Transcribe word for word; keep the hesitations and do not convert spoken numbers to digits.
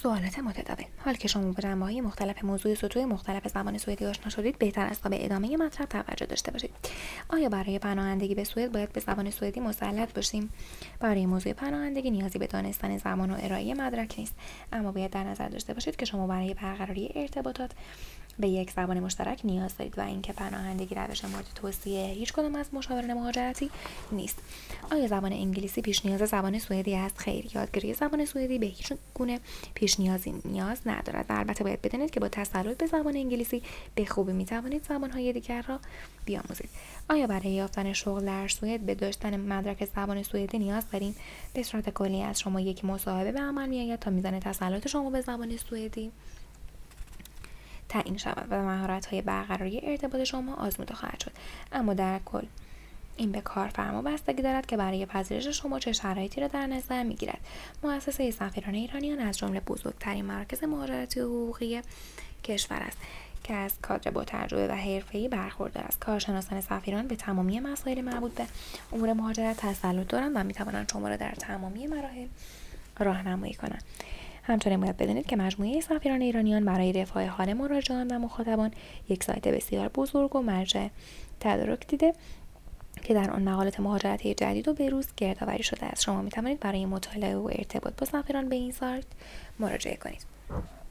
سوالات متداول. حال که شما با جنبه‌های مختلف موضوع سطوح مختلف زبان سوئدی آشنا شدید، بهتر است تا به ادامه مطلب توجه داشته باشید. آیا برای پناهندگی به سوئد باید به زبان سوئدی مسلط باشیم؟ برای موضوع پناهندگی نیازی به دانستن زبان و ارائه مدرک نیست، اما باید در نظر داشته باشید که شما برای برقراری ارتباطات به یک زبان مشترک نیاز دارید و اینکه پناهندگی روش مورد توصیه هیچ کدام از مشاوران مهاجرتی نیست. آیا زبان انگلیسی پیش نیاز زبان سوئدی است؟ خیر، یادگیری زبان سوئدی به هیچ گونه پیش نیازی نیاز ندارد. البته باید بدانید که با تسلط به زبان انگلیسی به خوبی میتوانید زبان‌های دیگر را بیاموزید. آیا برای یافتن شغل در سوئد به داشتن مدرک زبان سوئدی نیاز داریم؟ به صورت کلی از شما یک مصاحبه به عمل میآید تا میزان تسلط شما به زبان سوئدی تعیین شود و مهارت‌های برقراری ارتباط شما آزموده خواهد شد. اما در کل این به کارفرما بستگی دارد که برای پذیرش شما چه شرایطی را در نظر می‌گیرد. مؤسسه سفیران ایرانیان از جمله بزرگترین مراکز مهاجرتی و حقوقی کشور است که از کادر با تجربه و حرفه‌ای برخوردار است. کارشناسان سفیران به تمامی مسائل مربوط به امور مهاجرت تسلط دارند و می‌توانند شما را در تمامی مراحل راهنمایی کنند. همچنین باید بدانید که مجموعه سفیران ایرانیان برای رفاه حال مراجعان و مخاطبان یک سایت بسیار بزرگ و مرجع تدارک دیده که در آن مقالات مهاجرتی جدید و بروز گردآوری شده است. شما می توانید برای مطالعه و ارتباط با سفیران به این سایت مراجعه کنید.